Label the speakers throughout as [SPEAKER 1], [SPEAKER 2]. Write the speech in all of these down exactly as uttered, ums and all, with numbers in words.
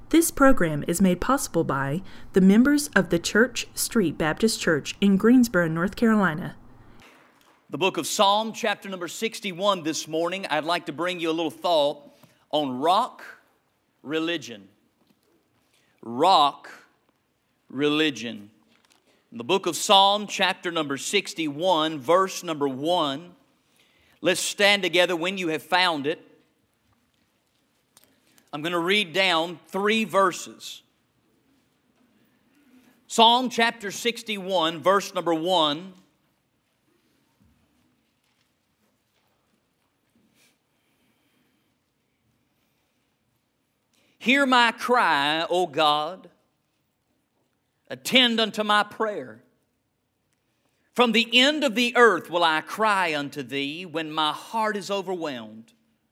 [SPEAKER 1] This program is made possible by the members of the Church Street Baptist Church in Greensboro, North Carolina.
[SPEAKER 2] The book of Psalm, chapter number sixty-one this morning. I'd like to bring you a little thought on rock religion. Rock religion. In the book of Psalm, chapter number sixty-one, verse number one. Let's stand together when you have found it. I'm going to read down three verses. Psalm chapter sixty-one, verse number one. Hear my cry, O God. Attend unto my prayer. From the end of the earth will I cry unto Thee when my heart is overwhelmed.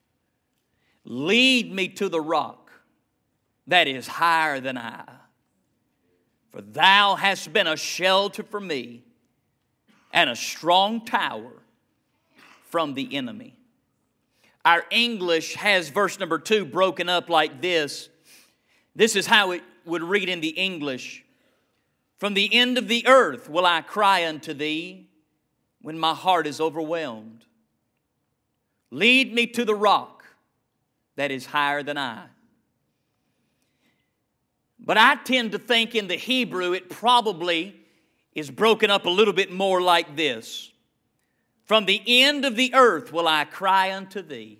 [SPEAKER 2] Lead me to the rock that is higher than I. For Thou hast been a shelter for me and a strong tower from the enemy. Our English has verse number two broken up like this. This is how it would read in the English. From the end of the earth will I cry unto Thee when my heart is overwhelmed. Lead me to the rock that is higher than I. But I tend to think in the Hebrew it probably is broken up a little bit more like this. From the end of the earth will I cry unto Thee.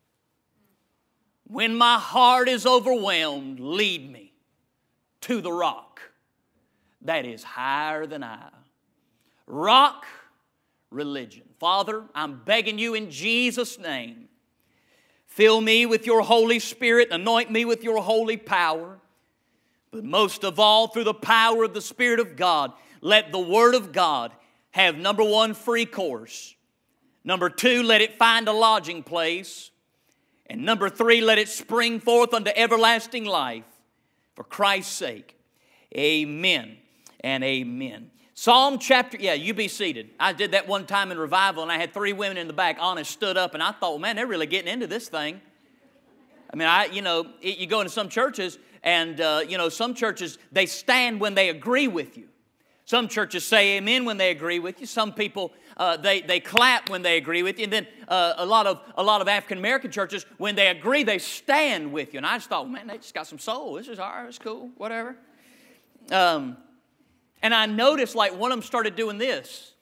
[SPEAKER 2] When my heart is overwhelmed, lead me to the rock that is higher than I. Rock religion. Father, I'm begging You in Jesus' name, fill me with Your Holy Spirit, anoint me with Your holy power. But most of all, through the power of the Spirit of God, let the Word of God have, number one, free course. Number two, let it find a lodging place. And number three, let it spring forth unto everlasting life. For Christ's sake, amen and amen. Psalm chapter, yeah, you be seated. I did that one time in revival, and I had three women in the back. Honest stood up, and I thought, well, man, they're really getting into this thing. I mean, I, you know, it, you go into some churches, and uh, you know, some churches they stand when they agree with you. Some churches say amen when they agree with you. Some people uh, they they clap when they agree with you, and then uh, a lot of a lot of African American churches, when they agree, they stand with you. And I just thought, man, they just got some soul. This is all right. It's cool. Whatever. Um. And I noticed like one of them started doing this.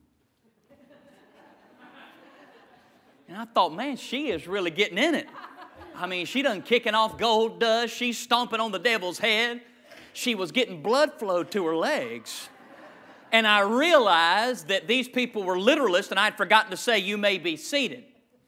[SPEAKER 2] And I thought, man, she is really getting in it. I mean, she done kicking off gold dust. She's stomping on the devil's head. She was getting blood flow to her legs. And I realized that these people were literalists, and I had forgotten to say, you may be seated.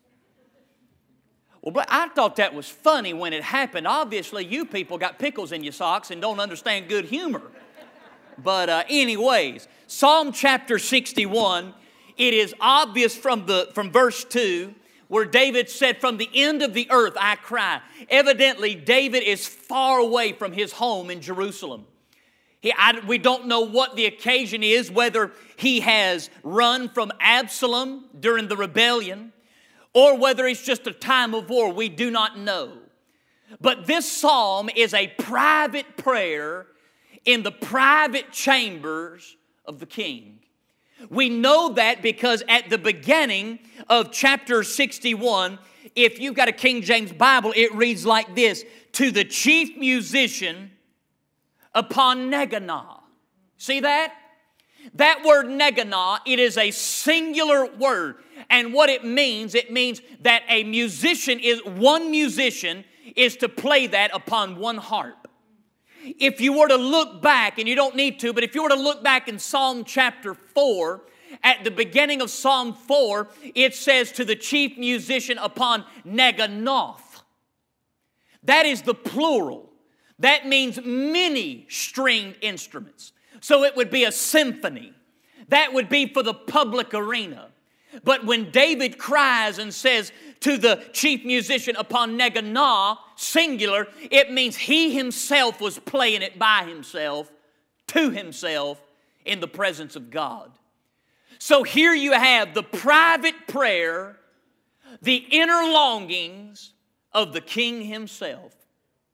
[SPEAKER 2] Well, but I thought that was funny when it happened. Obviously, you people got pickles in your socks and don't understand good humor. But uh, anyways, Psalm chapter sixty-one, it is obvious from, the, from verse two where David said, from the end of the earth I cry. Evidently, David is far away from his home in Jerusalem. He, I, we don't know what the occasion is, whether he has run from Absalom during the rebellion or whether it's just a time of war. We do not know. But this psalm is a private prayer in the private chambers of the king. We know that because at the beginning of chapter sixty-one, if you've got a King James Bible, it reads like this: to the chief musician upon Neganah. See that? That word Neganah, it is a singular word. And what it means, it means that a musician is, one musician is to play that upon one harp. If you were to look back, and you don't need to, but if you were to look back in Psalm chapter four, at the beginning of Psalm four, it says to the chief musician upon Neganoth. That is the plural. That means many stringed instruments. So it would be a symphony. That would be for the public arena. But when David cries and says to the chief musician upon Neganah, singular, it means he himself was playing it by himself, to himself, in the presence of God. So here you have the private prayer, the inner longings of the king himself.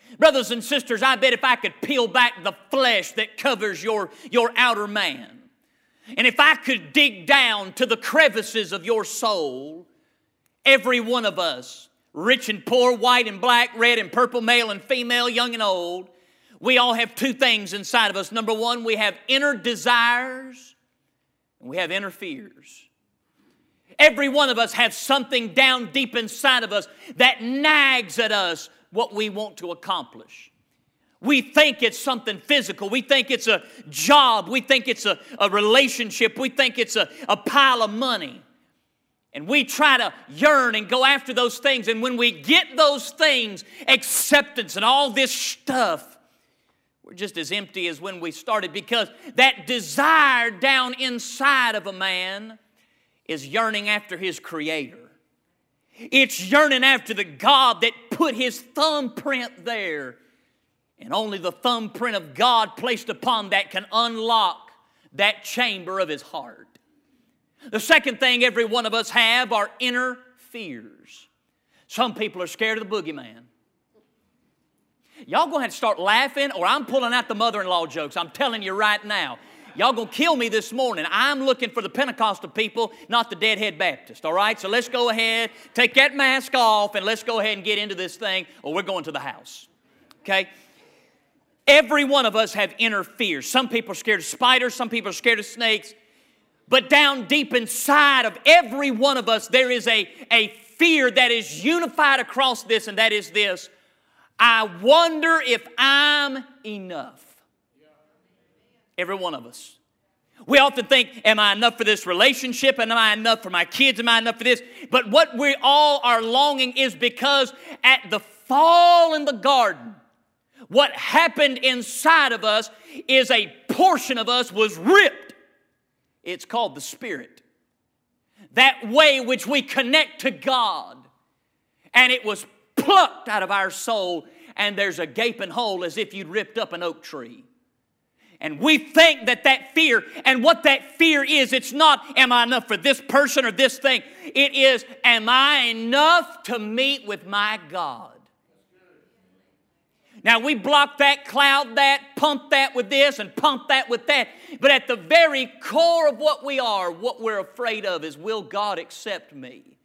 [SPEAKER 2] Brothers and sisters, I bet if I could peel back the flesh that covers your, your outer man, and if I could dig down to the crevices of your soul, every one of us, rich and poor, white and black, red and purple, male and female, young and old, we all have two things inside of us. Number one, we have inner desires and we have inner fears. Every one of us has something down deep inside of us that nags at us what we want to accomplish. We think it's something physical. We think it's a job. We think it's a, a relationship. We think it's a, a pile of money. And we try to yearn and go after those things. And when we get those things, acceptance and all this stuff, we're just as empty as when we started, because that desire down inside of a man is yearning after his Creator. It's yearning after the God that put His thumbprint there. And only the thumbprint of God placed upon that can unlock that chamber of His heart. The second thing every one of us have are inner fears. Some people are scared of the boogeyman. Y'all going to have to start laughing, or I'm pulling out the mother-in-law jokes. I'm telling you right now. Y'all going to kill me this morning. I'm looking for the Pentecostal people, not the Deadhead Baptist, all right? So let's go ahead, take that mask off, and let's go ahead and get into this thing, or we're going to the house, okay? Every one of us have inner fears. Some people are scared of spiders. Some people are scared of snakes. But down deep inside of every one of us, there is a, a fear that is unified across this, and that is this: I wonder if I'm enough. Every one of us. We often think, am I enough for this relationship? Am I enough for my kids? Am I enough for this? But what we all are longing is because at the fall in the garden, what happened inside of us is a portion of us was ripped. It's called the Spirit. That way which we connect to God. And it was plucked out of our soul, and there's a gaping hole as if you'd ripped up an oak tree. And we think that that fear, and what that fear is, it's not, am I enough for this person or this thing? It is, am I enough to meet with my God? Now, we block that, cloud that, pump that with this, and pump that with that. But at the very core of what we are, what we're afraid of is, will God accept me?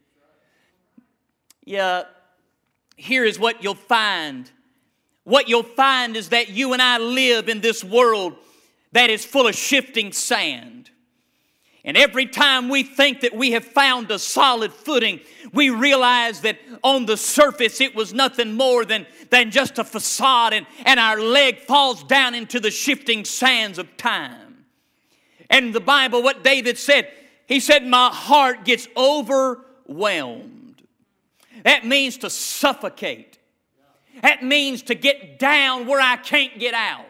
[SPEAKER 2] Yeah, here is what you'll find. What you'll find is that you and I live in this world that is full of shifting sand. And every time we think that we have found a solid footing, we realize that on the surface it was nothing more than, than just a facade, and, and our leg falls down into the shifting sands of time. And the Bible, what David said, he said, my heart gets overwhelmed. That means to suffocate. That means to get down where I can't get out.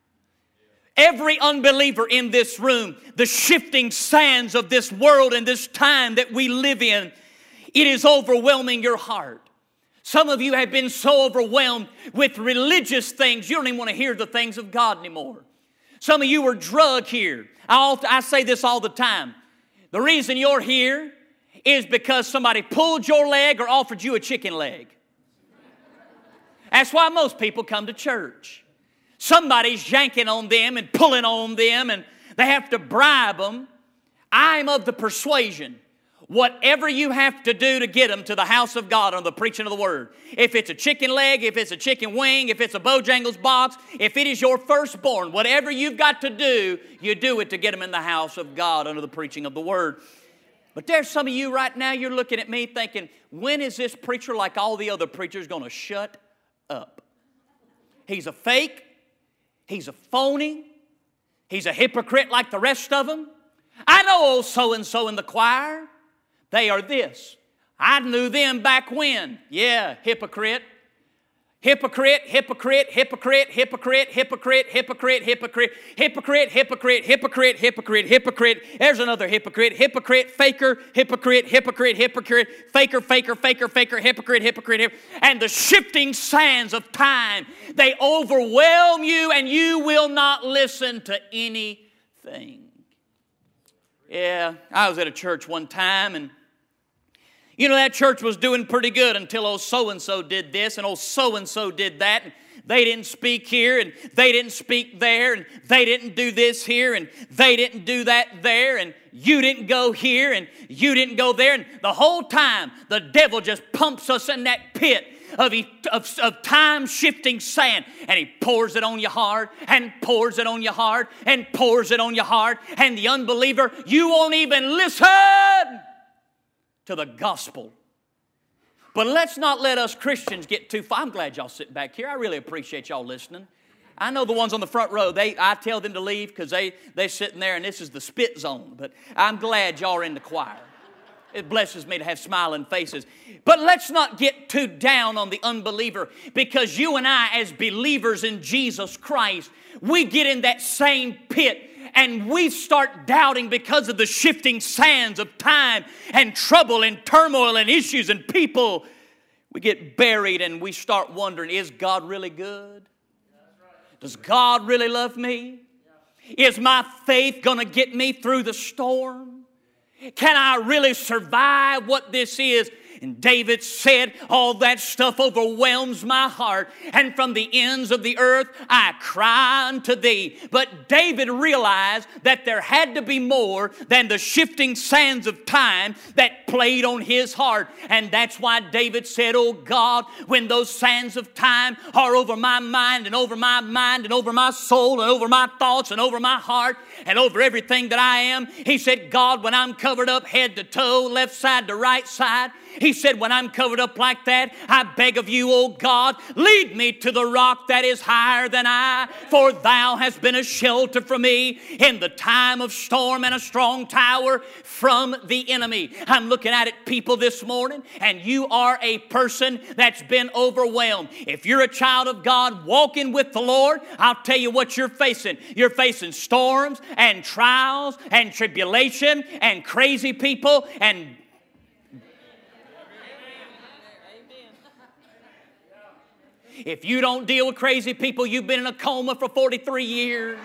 [SPEAKER 2] Every unbeliever in this room, the shifting sands of this world and this time that we live in, it is overwhelming your heart. Some of you have been so overwhelmed with religious things, you don't even want to hear the things of God anymore. Some of you were drugged here. I, often, I say this all the time. The reason you're here is because somebody pulled your leg or offered you a chicken leg. That's why most people come to church. Somebody's yanking on them and pulling on them, and they have to bribe them. I'm of the persuasion, whatever you have to do to get them to the house of God on the preaching of the Word. If it's a chicken leg, if it's a chicken wing, if it's a Bojangles box, if it is your firstborn, whatever you've got to do, you do it to get them in the house of God under the preaching of the Word. But there's some of you right now, you're looking at me thinking, when is this preacher like all the other preachers going to shut up? He's a fake. He's a phony. He's a hypocrite like the rest of them. I know old so-and-so in the choir. They are this. I knew them back when. Yeah, hypocrite. Hypocrite, hypocrite, hypocrite, hypocrite, hypocrite, hypocrite, hypocrite, hypocrite, hypocrite, hypocrite, hypocrite, hypocrite. There's another hypocrite. Hypocrite, faker, hypocrite, hypocrite, hypocrite, faker, faker, faker, faker, hypocrite, hypocrite, hypocrite. And the shifting sands of time, they overwhelm you, and you will not listen to anything. Yeah, I was at a church one time, and you know, that church was doing pretty good until old so-and-so did this and old so-and-so did that. And they didn't speak here, and they didn't speak there, and they didn't do this here, and they didn't do that there, and you didn't go here, and you didn't go there. And the whole time, the devil just pumps us in that pit Of, of, of time-shifting sand. And he pours it on you hard, and pours it on you hard, and pours it on you hard. And the unbeliever, you won't even listen to the gospel. But let's not let us Christians get too far. I'm glad y'all sitting back here. I really appreciate y'all listening. I know the ones on the front row, they, I tell them to leave because they, they're sitting there and this is the spit zone. But I'm glad y'all are in the choir. It blesses me to have smiling faces. But let's not get too down on the unbeliever, because you and I, as believers in Jesus Christ, we get in that same pit and we start doubting because of the shifting sands of time and trouble and turmoil and issues and people. We get buried and we start wondering, is God really good? Does God really love me? Is my faith going to get me through the storm? Can I really survive what this is? And David said, all that stuff overwhelms my heart, and from the ends of the earth I cry unto thee. But David realized that there had to be more than the shifting sands of time that played on his heart. And that's why David said, oh God, when those sands of time are over my mind and over my mind and over my soul and over my thoughts and over my heart and over everything that I am, he said, God, when I'm covered up head to toe, left side to right side, he said, when I'm covered up like that, I beg of you, O God, lead me to the rock that is higher than I, for thou hast been a shelter for me in the time of storm and a strong tower from the enemy. I'm looking at it, people, this morning, and you are a person that's been overwhelmed. If you're a child of God walking with the Lord, I'll tell you what you're facing. You're facing storms and trials and tribulation and crazy people and if you don't deal with crazy people, you've been in a coma for forty-three years.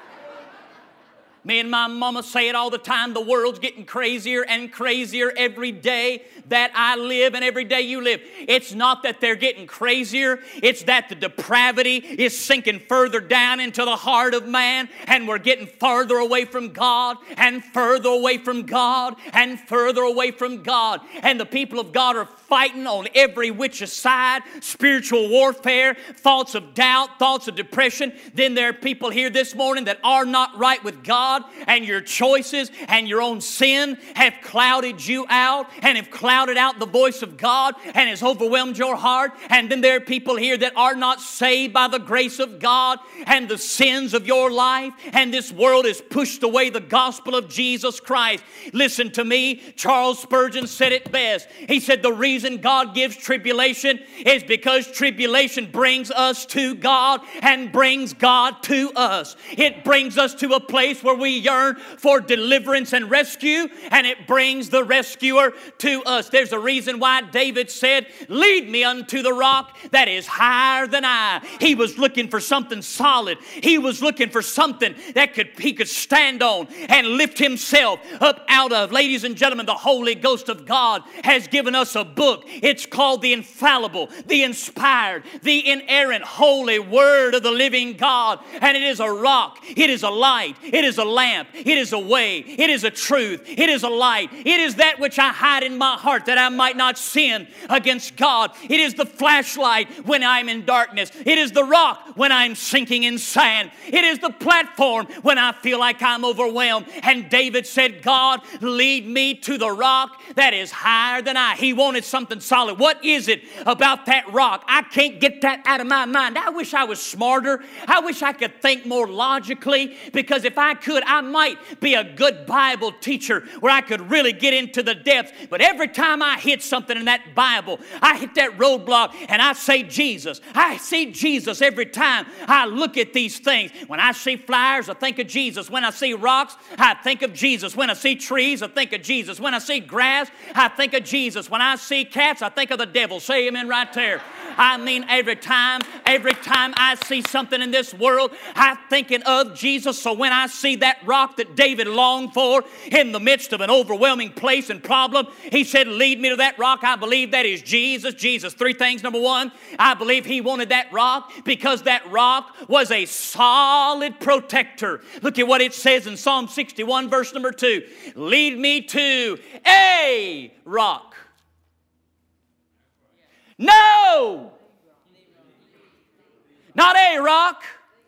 [SPEAKER 2] Me and my mama say it all the time. The world's getting crazier and crazier every day that I live and every day you live. It's not that they're getting crazier. It's that the depravity is sinking further down into the heart of man, and we're getting farther away from God and further away from God and further away from God. And the people of God are fighting on every which side, spiritual warfare, thoughts of doubt, thoughts of depression. Then there are people here this morning that are not right with God, and your choices and your own sin have clouded you out and have clouded out the voice of God and has overwhelmed your heart. And then there are people here that are not saved by the grace of God and the sins of your life, and this world has pushed away the gospel of Jesus Christ. Listen to me. Charles Spurgeon said it best. He said the reason God gives tribulation is because tribulation brings us to God and brings God to us. It brings us to a place where we yearn for deliverance and rescue, and it brings the rescuer to us. There's a reason why David said, lead me unto the rock that is higher than I. He was looking for something solid. He was looking for something that could he could stand on and lift himself up out of. Ladies and gentlemen, the Holy Ghost of God has given us a book. It's called the infallible, the inspired, the inerrant, holy word of the living God. And it is a rock. It is a light. It is a lamp. It is a way. It is a truth. It is a light. It is that which I hide in my heart that I might not sin against God. It is the flashlight when I'm in darkness. It is the rock when I'm sinking in sand. It is the platform when I feel like I'm overwhelmed. And David said, God, lead me to the rock that is higher than I. He wanted something solid. What is it about that rock? I can't get that out of my mind. I wish I was smarter. I wish I could think more logically, because if I could, I might be a good Bible teacher where I could really get into the depths. But every time I hit something in that Bible, I hit that roadblock and I say Jesus. I see Jesus every time I look at these things. When I see flowers, I think of Jesus. When I see rocks, I think of Jesus. When I see trees, I think of Jesus. When I see grass, I think of Jesus. When I see cats, I think of the devil. Say amen right there. I mean, every time, every time I see something in this world, I'm thinking of Jesus. So when I see that that rock that David longed for in the midst of an overwhelming place and problem? He said, lead me to that rock. I believe that is Jesus. Jesus, three things. Number one, I believe he wanted that rock because that rock was a solid protector. Look at what it says in Psalm sixty-one, verse number two. Lead me to a rock. No! Not a rock.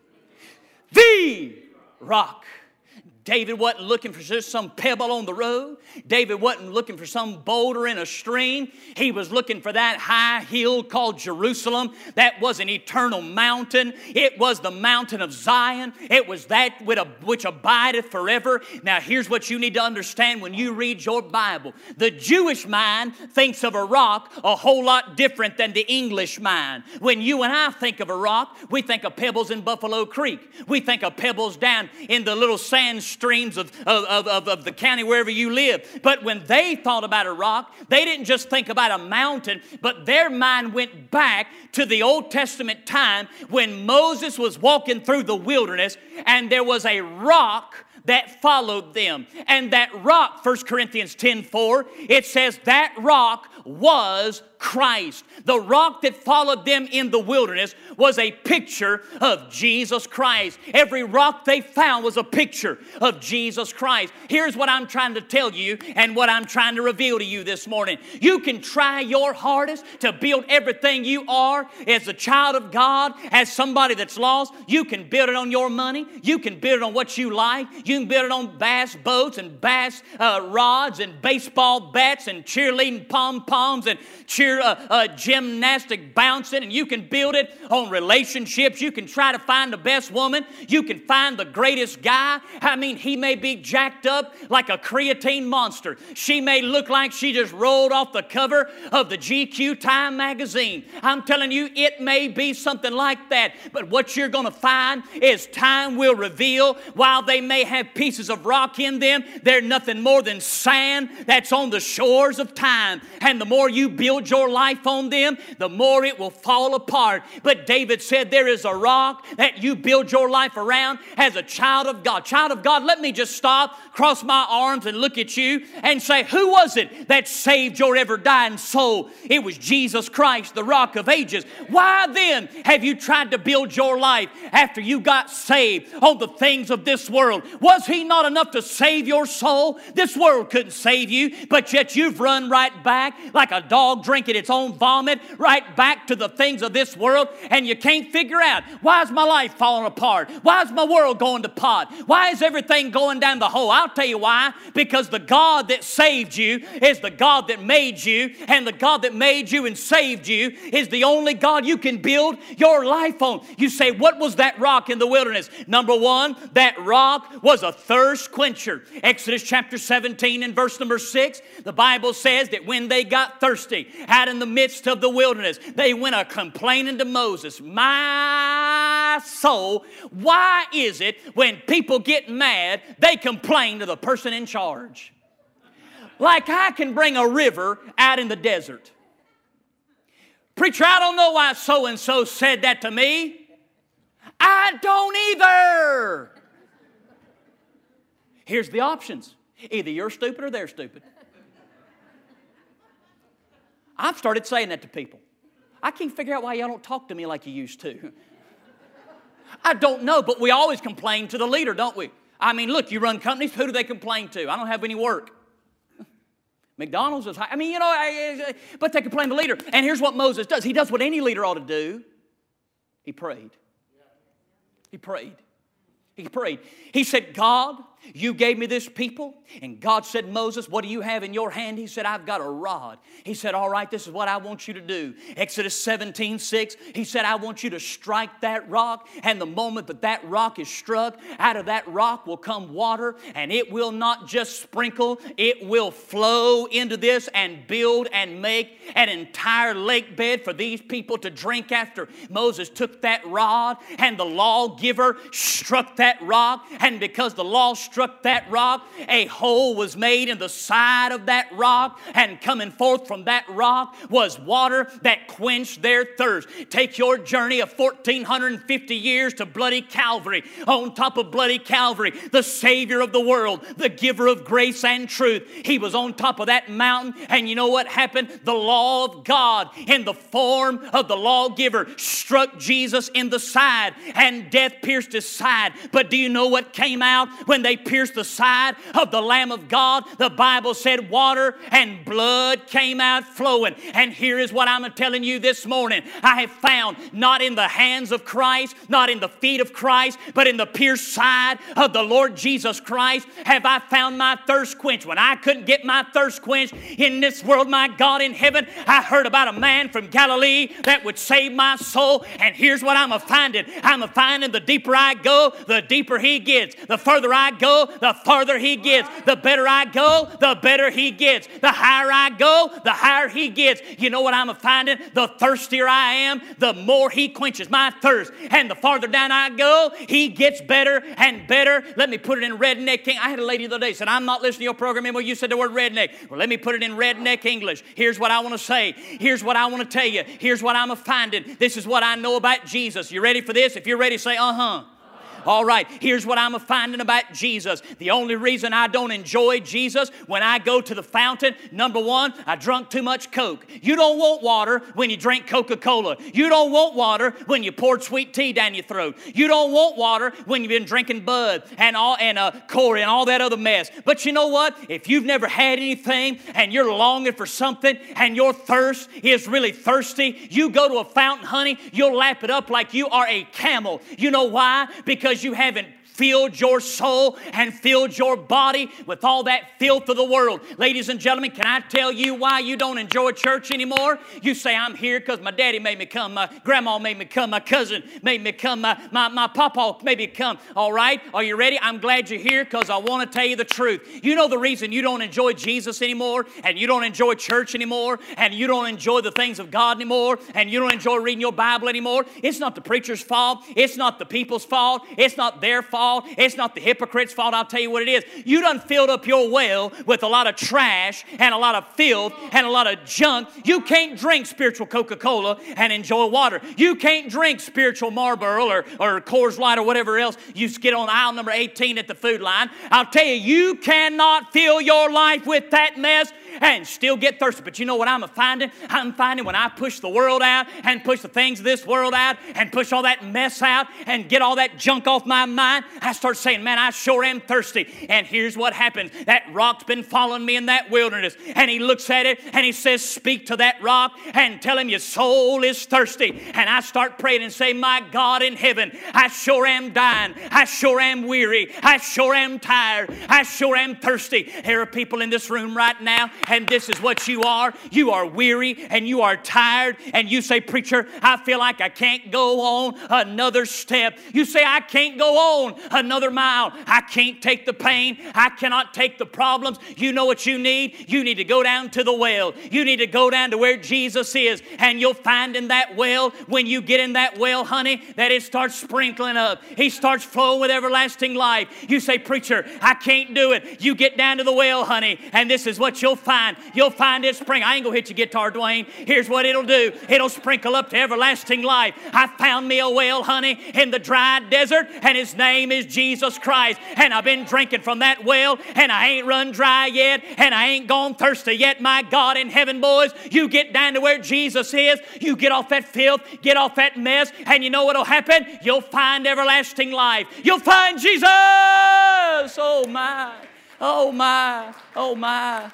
[SPEAKER 2] The rock. David wasn't looking for just some pebble on the road. David wasn't looking for some boulder in a stream. He was looking for that high hill called Jerusalem. That was an eternal mountain. It was the mountain of Zion. It was that which abideth forever. Now here's what you need to understand when you read your Bible. The Jewish mind thinks of a rock a whole lot different than the English mind. When you and I think of a rock, we think of pebbles in Buffalo Creek. We think of pebbles down in the little sand streams of, of, of, of the county wherever you live. But when they thought about a rock, they didn't just think about a mountain, but their mind went back to the Old Testament time when Moses was walking through the wilderness and there was a rock that followed them. And that rock, First Corinthians ten four, it says that rock was Christ. The rock that followed them in the wilderness was a picture of Jesus Christ. Every rock they found was a picture of Jesus Christ. Here's what I'm trying to tell you and what I'm trying to reveal to you this morning. You can try your hardest to build everything you are as a child of God, as somebody that's lost. You can build it on your money. You can build it on what you like. You can build it on bass boats and bass uh, rods and baseball bats and cheerleading pom-poms and cheer Uh, uh, gymnastic bouncing, and you can build it on relationships. You can try to find the best woman. You can find the greatest guy. I mean, he may be jacked up like a creatine monster. She may look like she just rolled off the cover of the G Q Time magazine. I'm telling you, it may be something like that. But what you're going to find is time will reveal. While they may have pieces of rock in them, they're nothing more than sand that's on the shores of time. And the more you build your life on them, the more it will fall apart. But David said there is a rock that you build your life around as a child of God. Child of God, let me just stop, cross my arms and look at you and say, who was it that saved your ever-dying soul? It was Jesus Christ, the rock of ages. Why then have you tried to build your life after you got saved on the things of this world? Was he not enough to save your soul? This world couldn't save you, but yet you've run right back like a dog drinking its own vomit, right back to the things of this world, and you can't figure out, why is my life falling apart? Why is my world going to pot? Why is everything going down the hole? I'll tell you why. Because the God that saved you is the God that made you, and the God that made you and saved you is the only God you can build your life on. You say, what was that rock in the wilderness? Number one, that rock was a thirst quencher. Exodus chapter seventeen and verse number six, the Bible says that when they got thirsty out in the midst of the wilderness, they went a complaining to Moses, my soul, why is it when people get mad, they complain to the person in charge? Like I can bring a river out in the desert. Preacher, I don't know why so-and-so said that to me. I don't either. Here's the options. Either you're stupid or they're stupid. I've started saying that to people. I can't figure out why y'all don't talk to me like you used to. I don't know, but we always complain to the leader, don't we? I mean, look, you run companies, who do they complain to? I don't have any work. McDonald's is high. I mean, you know, I, I, but they complain to the leader. And here's what Moses does. He does what any leader ought to do. He prayed. He prayed. He prayed. He said, God, you gave me this people. And God said, Moses, what do you have in your hand? He said, I've got a rod. He said, all right, this is what I want you to do. Exodus seventeen six, he said, I want you to strike that rock. And the moment that that rock is struck, out of that rock will come water. And it will not just sprinkle, it will flow into this and build and make an entire lake bed for these people to drink after. Moses took that rod and the lawgiver struck that that rock, and because the law struck that rock, a hole was made in the side of that rock, and coming forth from that rock was water that quenched their thirst. Take your journey of one thousand four hundred fifty years to bloody Calvary. On top of bloody Calvary, the Savior of the world, the giver of grace and truth, He was on top of that mountain, and you know what happened? The law of God in the form of the lawgiver struck Jesus in the side, and death pierced His side. But do you know what came out when they pierced the side of the Lamb of God? The Bible said water and blood came out flowing. And here is what I'm telling you this morning. I have found, not in the hands of Christ, not in the feet of Christ, but in the pierced side of the Lord Jesus Christ, have I found my thirst quenched. When I couldn't get my thirst quenched in this world, my God in heaven, I heard about a man from Galilee that would save my soul. And here's what I'm a-finding. I'm a-finding the deeper I go, the deeper He gets. The further I go, the farther He gets. The better I go, the better He gets. The higher I go, the higher He gets. You know what I'm a-finding? The thirstier I am, the more He quenches my thirst. And the farther down I go, He gets better and better. Let me put it in redneck King. I had a lady the other day said, I'm not listening to your program anymore. You said the word redneck. Well, let me put it in redneck English. Here's what I want to say. Here's what I want to tell you. Here's what I'm a-finding. This is what I know about Jesus. You ready for this? If you're ready, say, uh-huh. All right, here's what I'm finding about Jesus. The only reason I don't enjoy Jesus when I go to the fountain, number one, I drunk too much Coke. You don't want water when you drink Coca-Cola. You don't want water when you poured sweet tea down your throat. You don't want water when you've been drinking Bud and all and uh, Corey and all that other mess. But you know what? If you've never had anything and you're longing for something and your thirst is really thirsty, you go to a fountain, honey, you'll lap it up like you are a camel. You know why? Because you haven't filled your soul and filled your body with all that filth of the world. Ladies and gentlemen, can I tell you why you don't enjoy church anymore? You say, I'm here because my daddy made me come, my grandma made me come, my cousin made me come, my, my, my papa made me come. All right, are you ready? I'm glad you're here because I want to tell you the truth. You know the reason you don't enjoy Jesus anymore, and you don't enjoy church anymore, and you don't enjoy the things of God anymore, and you don't enjoy reading your Bible anymore? It's not the preacher's fault. It's not the people's fault. It's not their fault. It's not the hypocrite's fault. I'll tell you what it is. You done filled up your well with a lot of trash and a lot of filth and a lot of junk. You can't drink spiritual Coca-Cola and enjoy water. You can't drink spiritual Marlboro or, or Coors Light or whatever else you get on aisle number eighteen at the food line. I'll tell you, you cannot fill your life with that mess and still get thirsty. But you know what I'm finding? I'm finding when I push the world out and push the things of this world out and push all that mess out and get all that junk off my mind, I start saying, man, I sure am thirsty. And here's what happens. That rock's been following me in that wilderness. And He looks at it and He says, speak to that rock and tell him your soul is thirsty. And I start praying and say, my God in heaven, I sure am dying. I sure am weary. I sure am tired. I sure am thirsty. There are people in this room right now, and this is what you are. You are weary and you are tired. And you say, preacher, I feel like I can't go on another step. You say, I can't go on another mile. I can't take the pain. I cannot take the problems. You know what you need? You need to go down to the well. You need to go down to where Jesus is. And you'll find in that well, when you get in that well, honey, that it starts sprinkling up. He starts flowing with everlasting life. You say, preacher, I can't do it. You get down to the well, honey, and this is what you'll find. You'll find it spring. I ain't going to hit your guitar, Dwayne. Here's what it'll do. It'll sprinkle up to everlasting life. I found me a well, honey, in the dry desert, and His name is Jesus Christ. And I've been drinking from that well, and I ain't run dry yet, and I ain't gone thirsty yet. My God in heaven, boys, you get down to where Jesus is. You get off that filth, get off that mess, and you know what'll happen? You'll find everlasting life. You'll find Jesus. Oh, my. Oh, my. Oh, my.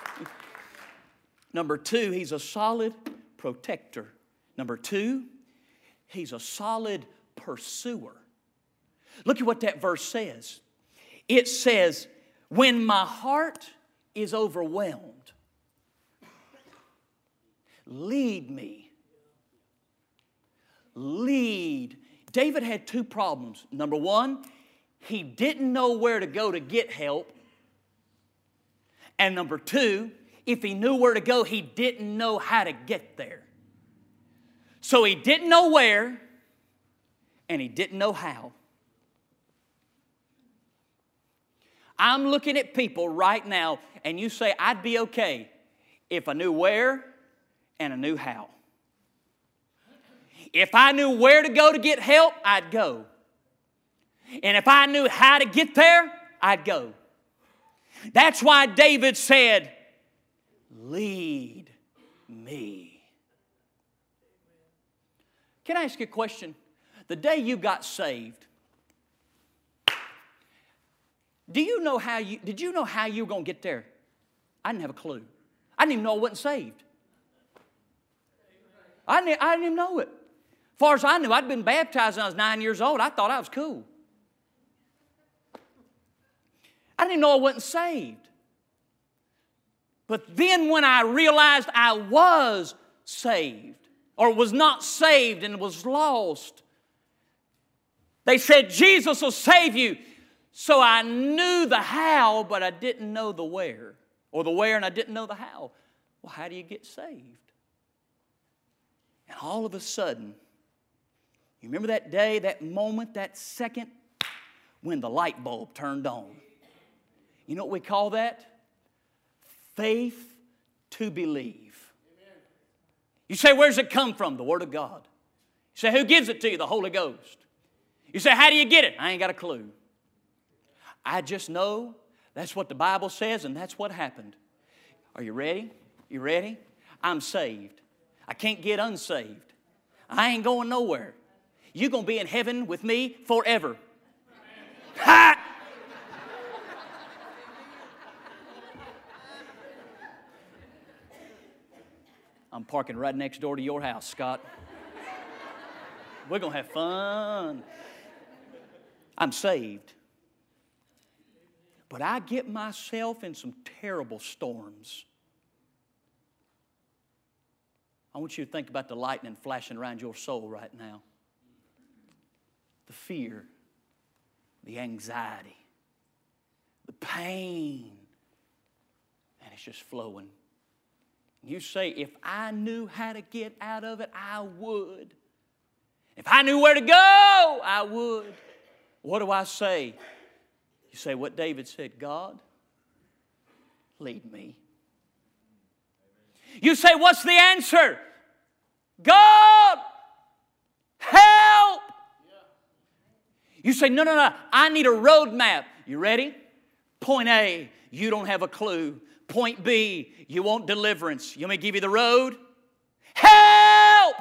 [SPEAKER 2] Number two, He's a solid protector. Number two, He's a solid pursuer. Look at what that verse says. It says, when my heart is overwhelmed, lead me. Lead. David had two problems. Number one, he didn't know where to go to get help. And number two, if he knew where to go, he didn't know how to get there. So he didn't know where, and he didn't know how. I'm looking at people right now, and you say, I'd be okay if I knew where and I knew how. If I knew where to go to get help, I'd go. And if I knew how to get there, I'd go. That's why David said, lead me. Can I ask you a question? The day you got saved, do you know how you, did you know how you were going to get there? I didn't have a clue. I didn't even know I wasn't saved. I didn't, I didn't even know it. As far as I knew, I'd been baptized when I was nine years old. I thought I was cool. I didn't know I wasn't saved. But then when I realized I was saved, or was not saved and was lost, they said, Jesus will save you. So I knew the how, but I didn't know the where. Or the where and I didn't know the how. Well, how do you get saved? And all of a sudden, you remember that day, that moment, that second, when the light bulb turned on? You know what we call that? Faith to believe. You say, where's it come from? The Word of God. You say, who gives it to you? The Holy Ghost. You say, how do you get it? I ain't got a clue. I just know that's what the Bible says, and that's what happened. Are you ready? You ready? I'm saved. I can't get unsaved. I ain't going nowhere. You're going to be in heaven with me forever. Ha! I'm parking right next door to your house, Scott. We're going to have fun. I'm saved. But I get myself in some terrible storms. I want you to think about the lightning flashing around your soul right now. The fear, the anxiety, the pain, and it's just flowing. You say, if I knew how to get out of it, I would. If I knew where to go, I would. What do I say? You say what David said, God, lead me. You say, what's the answer? God, help. You say, no, no, no, I need a road map. You ready? Point A, you don't have a clue. Point B, you want deliverance. You want me to give you the road? Help!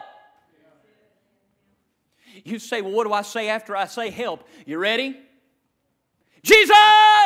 [SPEAKER 2] You say, well, what do I say after I say help? You ready? Jesus!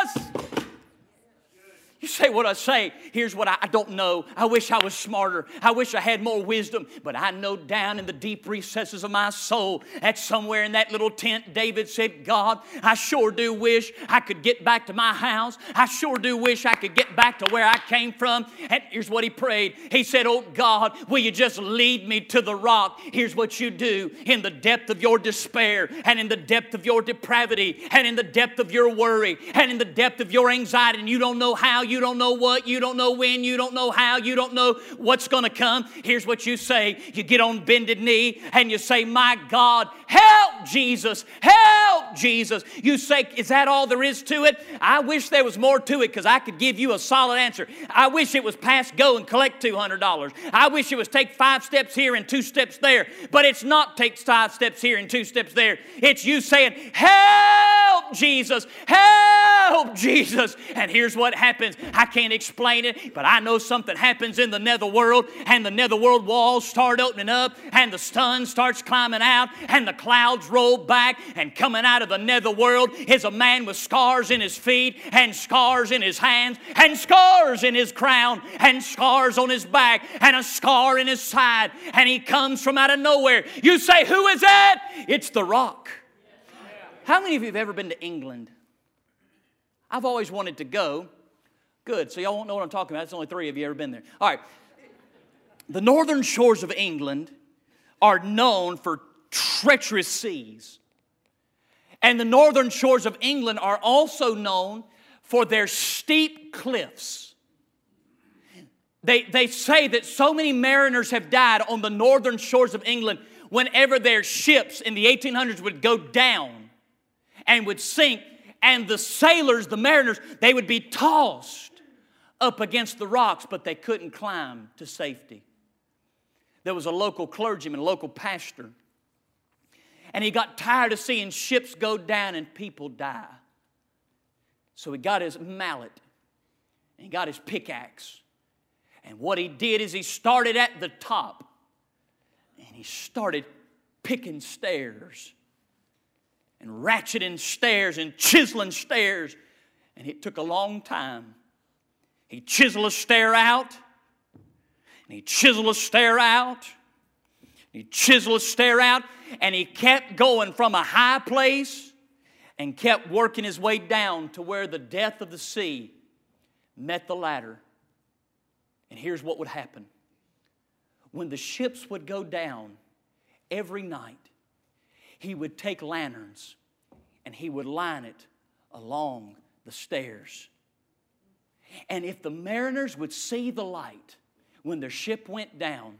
[SPEAKER 2] You say what I say. Here's what I, I don't know. I wish I was smarter. I wish I had more wisdom. But I know down in the deep recesses of my soul, that somewhere in that little tent, David said, God, I sure do wish I could get back to my house. I sure do wish I could get back to where I came from. And here's what he prayed. He said, oh God, will you just lead me to the rock? Here's what you do in the depth of your despair and in the depth of your depravity and in the depth of your worry and in the depth of your anxiety, and you don't know how, you don't know what, you don't know when, you don't know how, you don't know what's going to come. Here's what you say. You get on bended knee and you say, my God, help Jesus, help Jesus. You say, is that all there is to it? I wish there was more to it because I could give you a solid answer. I wish it was pass go and collect two hundred dollars. I wish it was take five steps here and two steps there. But it's not take five steps here and two steps there. It's you saying, help Jesus, help Jesus. And here's what happens. I can't explain it, but I know something happens in the netherworld, and the netherworld walls start opening up, and the sun starts climbing out, and the clouds roll back, and coming out of the netherworld is a man with scars in his feet, and scars in his hands, and scars in his crown, and scars on his back, and a scar in his side, and he comes from out of nowhere. You say, who is that? It's the rock. How many of you have ever been to England? I've always wanted to go. Good, so y'all won't know what I'm talking about. It's only three of you ever been there. All right. The northern shores of England are known for treacherous seas. And the northern shores of England are also known for their steep cliffs. They, they say that so many mariners have died on the northern shores of England whenever their ships in the eighteen hundreds would go down and would sink, And the sailors, the mariners, they would be tossed up against the rocks, but they couldn't climb to safety. There was a local clergyman, a local pastor, and he got tired of seeing ships go down and people die. So he got his mallet and he got his pickaxe. And what he did is he started at the top and he started picking stairs and ratcheting stairs and chiseling stairs. And it took a long time. He chiseled a stair out, and he chiseled a stair out, he chiseled a stair out, and he kept going from a high place and kept working his way down to where the depth of the sea met the ladder. And here's what would happen. When the ships would go down every night, he would take lanterns and he would line it along the stairs. And if the mariners would see the light when their ship went down,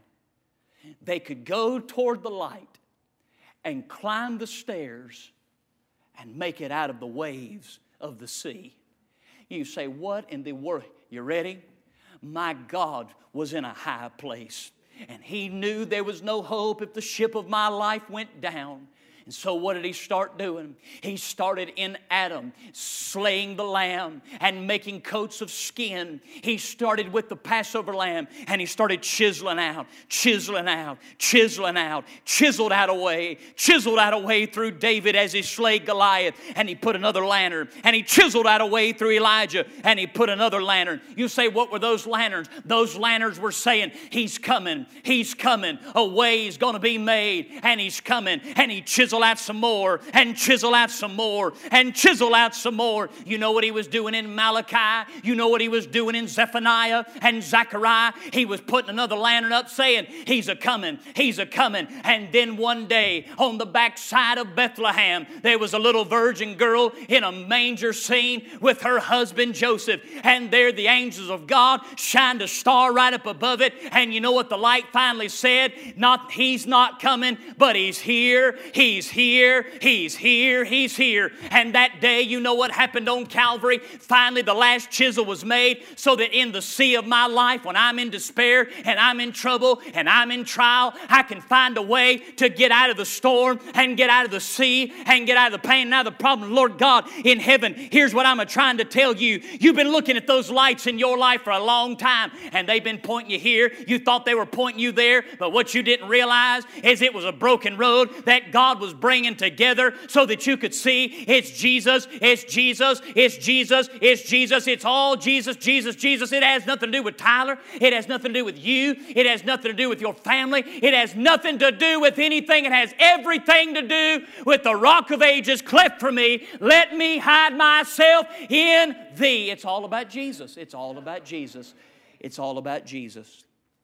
[SPEAKER 2] they could go toward the light and climb the stairs and make it out of the waves of the sea. You say, what in the world? You ready? My God was in a high place, and He knew there was no hope if the ship of my life went down. And so what did He start doing? He started in Adam, slaying the lamb and making coats of skin. He started with the Passover lamb, and He started chiseling out, chiseling out, chiseling out, chiseled out a way, chiseled out a way through David as he slayed Goliath, and He put another lantern, and He chiseled out a way through Elijah, and He put another lantern. You say, what were those lanterns? Those lanterns were saying, He's coming, He's coming, a way is going to be made, and He's coming, and He chiseled out some more and chisel out some more and chisel out some more. You know what He was doing in Malachi? You know what He was doing in Zephaniah and Zechariah? He was putting another lantern up saying, He's a coming, He's a coming. And then one day on the backside of Bethlehem, there was a little virgin girl in a manger scene with her husband Joseph. And there the angels of God shined a star right up above it. And you know what the light finally said? Not He's not coming, but He's here, He's here, He's here, He's here. And that day, you know what happened on Calvary? Finally, the last chisel was made so that in the sea of my life, when I'm in despair and I'm in trouble and I'm in trial, I can find a way to get out of the storm and get out of the sea and get out of the pain and out of the problem. Lord God, in heaven, here's what I'm trying to tell you. You've been looking at those lights in your life for a long time, and they've been pointing you here. You thought they were pointing you there, but what you didn't realize is it was a broken road that God was bringing together so that you could see it's Jesus, it's Jesus, it's Jesus, it's Jesus, it's all Jesus, Jesus, Jesus. It has nothing to do with Tyler. It has nothing to do with you. It has nothing to do with your family. It has nothing to do with anything. It has everything to do with the Rock of Ages cleft for me. Let me hide myself in Thee. It's all about Jesus. It's all about Jesus. It's all about Jesus.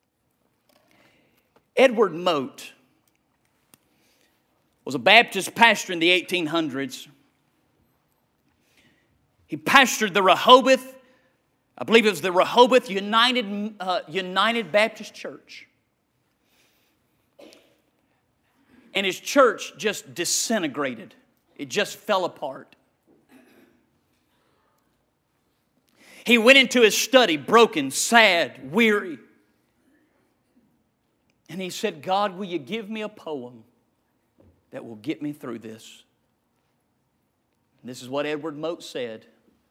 [SPEAKER 2] Edward Mote was a Baptist pastor in the eighteen hundreds. He pastored the Rehoboth, I believe it was the Rehoboth United, uh, United Baptist Church. And his church just disintegrated. It just fell apart. He went into his study broken, sad, weary. And he said, God, will you give me a poem that will get me through this? And this is what Edward Mote said.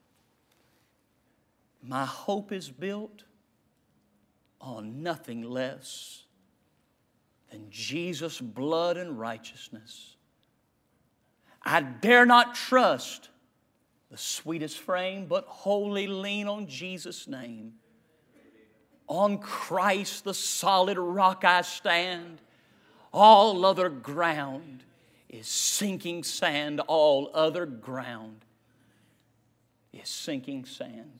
[SPEAKER 2] My hope is built on nothing less than Jesus' blood and righteousness. I dare not trust the sweetest frame, but wholly lean on Jesus' name. On Christ, the solid rock, I stand. All other ground is sinking sand. All other ground is sinking sand.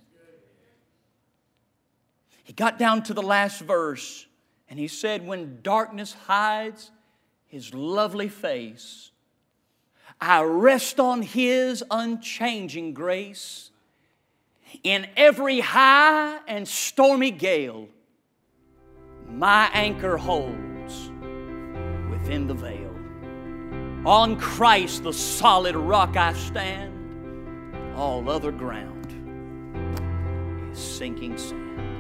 [SPEAKER 2] He got down to the last verse and he said, when darkness hides His lovely face, I rest on His unchanging grace. In every high and stormy gale, my anchor holds within the veil. On Christ, the solid rock, I stand. All other ground is sinking sand.